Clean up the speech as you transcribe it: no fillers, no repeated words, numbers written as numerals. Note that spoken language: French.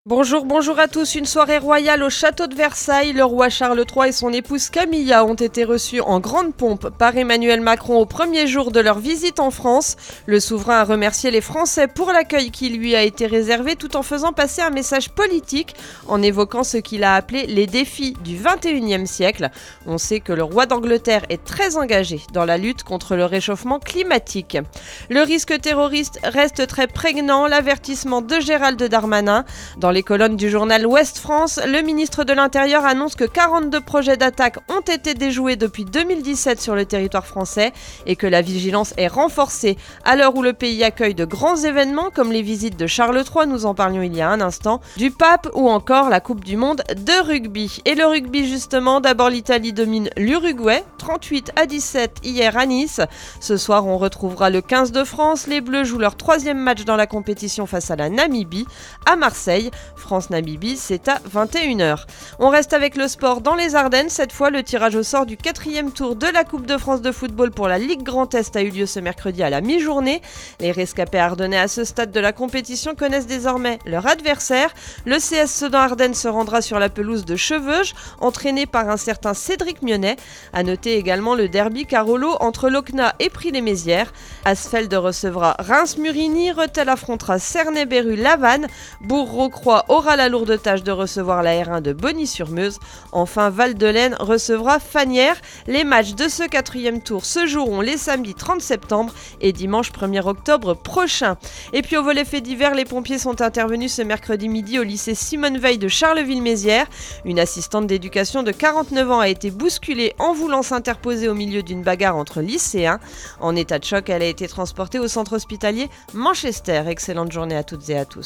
Bonjour à tous. Une soirée royale au château de Versailles. Le roi Charles III et son épouse Camilla ont été reçus en grande pompe par Emmanuel Macron au premier jour de leur visite en France. Le souverain a remercié les Français pour l'accueil qui lui a été réservé tout en faisant passer un message politique en évoquant ce qu'il a appelé les défis du 21e siècle. On sait que le roi d'Angleterre est très engagé dans la lutte contre le réchauffement climatique. Le risque terroriste reste très prégnant. L'avertissement de Gérald Darmanin. Dans les colonnes du journal Ouest France, le ministre de l'Intérieur annonce que 42 projets d'attaque ont été déjoués depuis 2017 sur le territoire français et que la vigilance est renforcée à l'heure où le pays accueille de grands événements comme les visites de Charles III, nous en parlions il y a un instant, du pape ou encore la Coupe du Monde de rugby. Et le rugby justement, d'abord l'Italie domine l'Uruguay, 38-17 hier à Nice. Ce soir on retrouvera le 15 de France, les Bleus jouent leur 3e match dans la compétition face à la Namibie à Marseille. France-Namibie, c'est à 21h. On reste avec le sport dans les Ardennes. Cette fois, le tirage au sort du 4e tour de la Coupe de France de football pour la Ligue Grand Est a eu lieu ce mercredi à la mi-journée. Les rescapés ardennais à ce stade de la compétition connaissent désormais leur adversaire. Le CS Sedan-Ardennes se rendra sur la pelouse de Cheveuge, entraîné par un certain Cédric Mionnet. À noter également le derby Carolo entre l'Aucna et Prix-les-Mézières. Asfeld recevra Reims-Murini, Rethel affrontera Cernay-Beru-Lavanne, Bourg-Rocroi aura la lourde tâche de recevoir la R1 de Bonny-sur-Meuse. Enfin, Val-de-Laine recevra Fagnières. Les matchs de ce 4e tour se joueront les samedis 30 septembre et dimanche 1er octobre prochain. Et puis au volet fait divers, les pompiers sont intervenus ce mercredi midi au lycée Simone Veil de Charleville-Mézières. Une assistante d'éducation de 49 ans a été bousculée en voulant s'interposer au milieu d'une bagarre entre lycéens. En état de choc, elle a été transportée au centre hospitalier Manchester. Excellente journée à toutes et à tous.